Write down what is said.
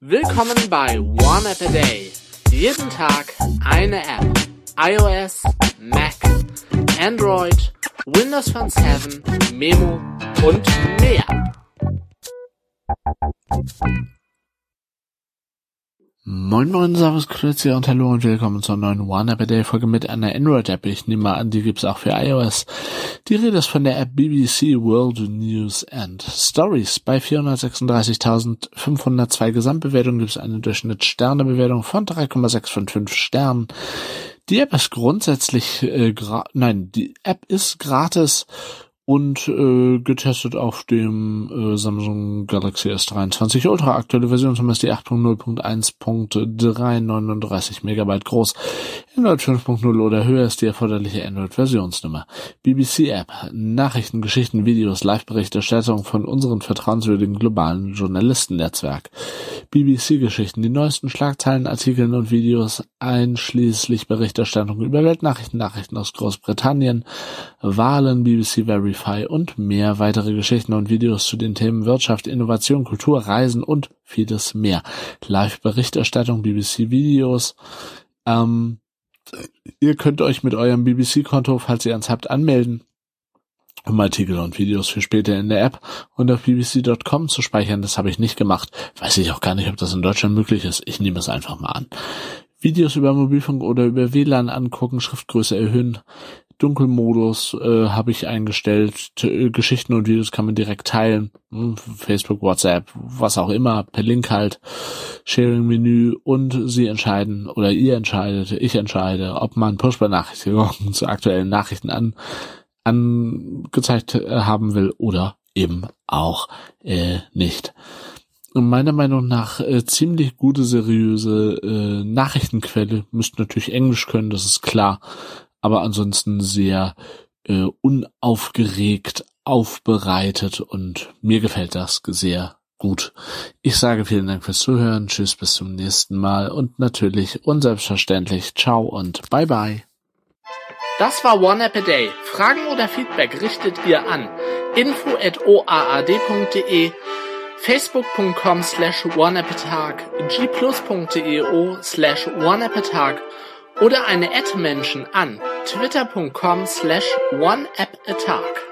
Willkommen bei One App a Day. Jeden Tag eine App. iOS, Mac, Android, Windows Phone 7, Memo und mehr. Moin Moin, Servus, Grüezi und Hallo und willkommen zur neuen One App a Day Folge mit einer Android-App. Ich nehme mal an, die gibt's auch für iOS. Die Rede ist von der App BBC World News and Stories. Bei 436.502 Gesamtbewertungen gibt es eine Durchschnittssternebewertung von 3,655 Sternen. Die App ist grundsätzlich, die App ist gratis und getestet auf dem Samsung Galaxy S23 Ultra. Aktuelle Versionsnummer ist die 8.0.1.3, 39 MB groß. Android 5.0 oder höher ist die erforderliche Android-Versionsnummer. BBC-App. Nachrichten, Geschichten, Videos, Live-Berichterstattung von unseren vertrauenswürdigen globalen Journalistennetzwerk. BBC-Geschichten. Die neuesten Schlagzeilen, Artikeln und Videos, einschließlich Berichterstattung über Weltnachrichten, Nachrichten aus Großbritannien, Wahlen, BBC Verify und mehr weitere Geschichten und Videos zu den Themen Wirtschaft, Innovation, Kultur, Reisen und vieles mehr. Live-Berichterstattung, BBC-Videos. Ihr könnt euch mit eurem BBC-Konto, falls ihr eins habt, anmelden, um Artikel und Videos für später in der App und auf bbc.com zu speichern. Das habe ich nicht gemacht. Weiß ich auch gar nicht, ob das in Deutschland möglich ist. Ich nehme es einfach mal an. Videos über Mobilfunk oder über WLAN angucken, Schriftgröße erhöhen, Dunkelmodus habe ich eingestellt, Geschichten und Videos kann man direkt teilen, Facebook, WhatsApp, was auch immer, per Link halt, Sharing-Menü und Sie entscheiden oder ihr entscheidet, ich entscheide, ob man Push-Benachrichtigungen zu aktuellen Nachrichten angezeigt haben will oder eben auch nicht. Und meiner Meinung nach ziemlich gute, seriöse Nachrichtenquelle. Müsst natürlich Englisch können, das ist klar. Aber ansonsten sehr unaufgeregt, aufbereitet und mir gefällt das sehr gut. Ich sage vielen Dank fürs Zuhören. Tschüss, bis zum nächsten Mal und natürlich und selbstverständlich ciao und bye bye. Das war One App a Day. Fragen oder Feedback richtet ihr an info@oaad.de, facebook.com/oneappatag, gplus.io/oneappatag oder eine @Menschen an twitter.com/oneappatag.